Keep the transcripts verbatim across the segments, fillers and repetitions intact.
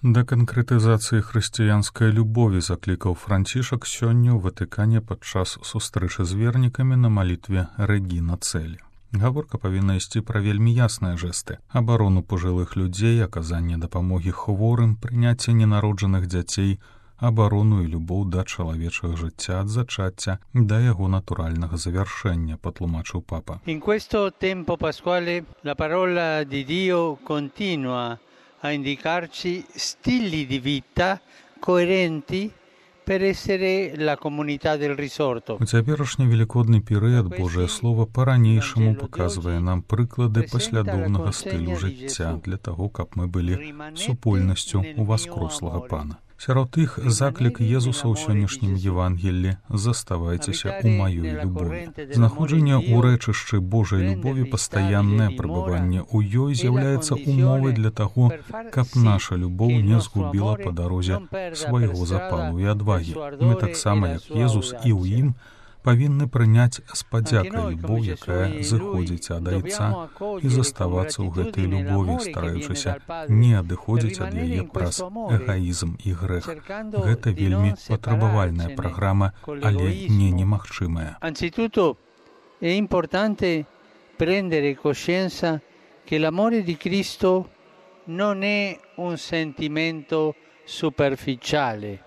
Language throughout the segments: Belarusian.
Да канкрэтызацыі хрысціянскай любові заклікаў Францішак сёння ў Ватыкане падчас сустрэчы з вернікамі на малітве Рэгіна Цэлі. Гаворка павінна ісці пра вельмі ясныя жэсты: абарону пажылых людзей, аказанне дапамогі хворым, прыняцце ненароджаных дзяцей, абарону і любоў да чалавечага жыцця ад зачацця да яго натуральнага завяршэння, патлумачыў папа. In questo tempo pasquale la parola di Dio continua a indicarci stili di vita coerenti per essere la comunità del risorto. У цяперашні велікодны перыяд Божае Слова па-ранейшаму паказвае нам прыклады паслядоўнага стылю жыцця для таго, каб мы былі супольнасцю у воскрослага Пана. Сярод іх заклік Езуса ў сённяшнім Евангеллі: «Заставайцеся ў маёй любові». Знаходжанне ў рэчышчы Божай любові, пастаяннае прабыванне ў ёй з'яўляецца умовай для таго, каб наша любоў не згубіла па дарозе свайго запалу і адвагі. Мы таксама, як Езус, і ў ім павінны прыняць з падзякай любоў, якая зыходзіць ад Айца, і заставацца ў гэтай любові, стараючыся не адыходзіць ад яе праз эгаізм і грэх. Гэта вельмі патрабавальная праграма, але не немагчымая. Anzitutto è importante prendere coscienza che l'amore di Cristo non è un sentimento superficiale.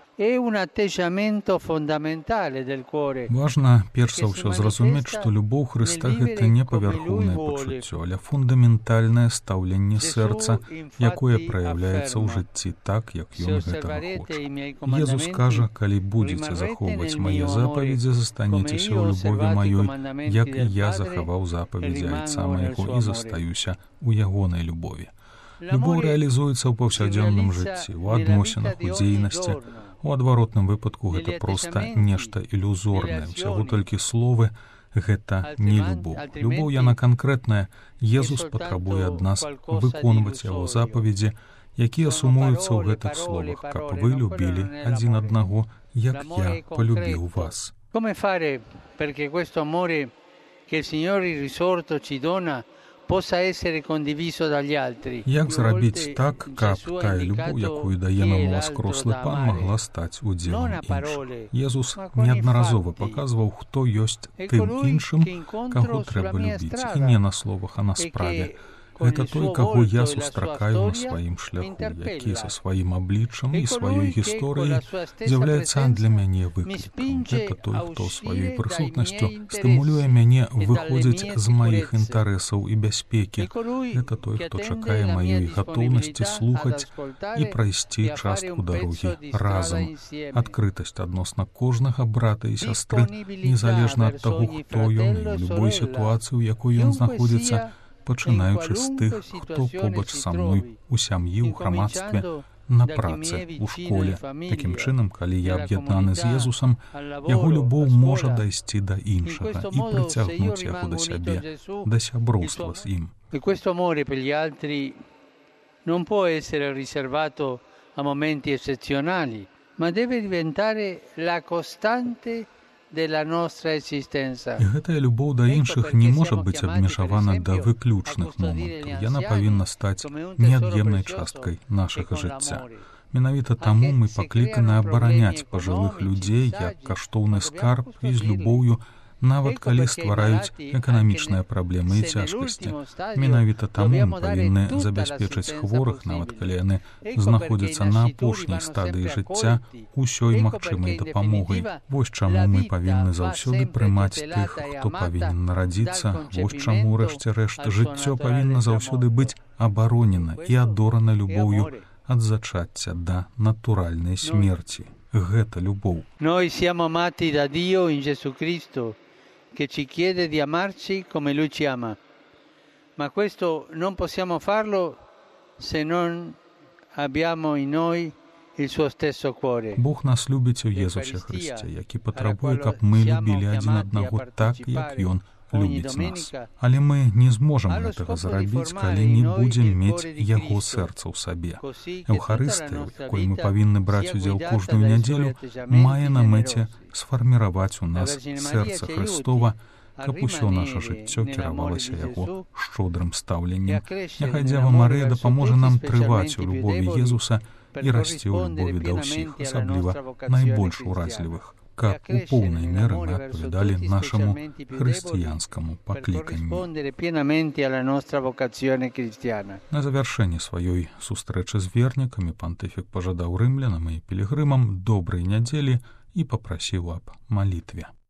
Важна, перш за ўсё, зразумець, што любоў Хрыста — гэта не павярхоўнае пачуццё, але фундаментальнае стаўленне сэрца, якое праяўляецца ў жыцці так, як ён гэтага хоча. Езус кажа: «Калі будзеце захоўваць мае запаведзі, застанецеся ў любові маёй, як і я захаваў запаведзі Айца майго і застаюся ў ягонай любові». Любоў рэалізуецца ў паўсядзённым жыцці, у адносінах, у дзейнасці. У адваротным выпадку гэта проста нешта ілюзорнае, усяго толькі словы — гэта не любоў. Любоў яна канкрэтная. Езус патрабуе ад нас выконваць яго запаведзі, якія сумуюцца ў гэтых словах: «Каб вы любілі адзін аднаго, як я полюбіў вас». Come fare perché questo amore che il Signore risorto ci dona possa essere condiviso dagli altri? Як зрабіць так, каб тая любоў, якую дае нам воскрослы Пан, магла стаць удзелам іншых? Езус неаднаразова паказваў, хто ёсць тым іншым, каго трэба любіць, і не на словах, а на справе. Гэта той, каго я сустракаю на сваім шляху, які са сваім абліччам і сваёй гісторыяй з'яўляецца для мяне выклікам. Гэта той, хто сваёй прысутнасцю стымулюе мяне выходзіць з маіх інтарэсаў і бяспекі. Гэта той, хто чакае маёй гатоўнасці слухаць і прайсці частку дарогі разам. Адкрытасць адносна кожнага брата і сястры, незалежна ад таго, хто ён, і ў любой сітуацыі, у якой ён знаходзіцца, пачынаючы з тых, хто побач са мной у сям'і, у грамадстве, на працы, у школе. Такім чынам, калі я аб'яднаны з Езусам, яго любоў можа дайсці да іншага і прыцягнуць яго да сябе, да сяброўства з ім. E questo amore per gli altri non può essere riservato a momenti eccezionali, ma deve diventare la costante della nostra esistenza. І гэтая любоў да іншых не можа быць абмежавана да выключных момантаў. Яна павінна стаць неад'емнай часткай нашага жыцця. Менавіта таму мы пакліканы абараняць пажылых людзей як каштоўны скарб і з любоўю, нават калі ствараюць эканамічныя праблемы і цяжкасці. Менавіта таму мы павінны забяспечыць хворых, нават калі яны знаходзяцца на апошняй стадыі жыцця, усёй магчымай дапамогай. Вось чаму мы павінны заўсёды прымаць тых, хто павінен нарадзіцца. Вось чаму, рэшце рэшт, жыццё павінна заўсёды быць абаронена і адорана любоўю ад зачацця да натуральнай смерці. Гэта любоў. Noi siamo amati da Dio in Gesù Cristo, che ci chiede di amarci come Lui ci ama. Ma questo non possiamo farlo se non abbiamo in noi il suo stesso cuore. Бог нас любіць у Єзусі Христі, які патрабує, каб ми любілі адзін аднаго так, як Ён любіць нас. Але мы не зможам гэтага зрабіць, калі не будзем мець яго сэрца ў сабе. Еўхарыстыя, у якой мы павінны браць удзел кожную нядзелю, мае на мэце сфарміраваць у нас сэрца Хрыстова, каб усё наша жыццё кіравалася яго шчодрым стаўленнем. Няхай Дзева Марыя дапаможа нам трываць у любові Езуса і расці ў любові да ўсіх, асабліва найбольш уразлівых, каб у поўнай меры мы адпавядалі нашаму хрысціянскаму пакліканню. На завяршэнні сваёй сустрэчы з вернікамі пантыфік пажадаў рымлянам і пілігрымам добрай нядзелі і папрасіў аб малітве.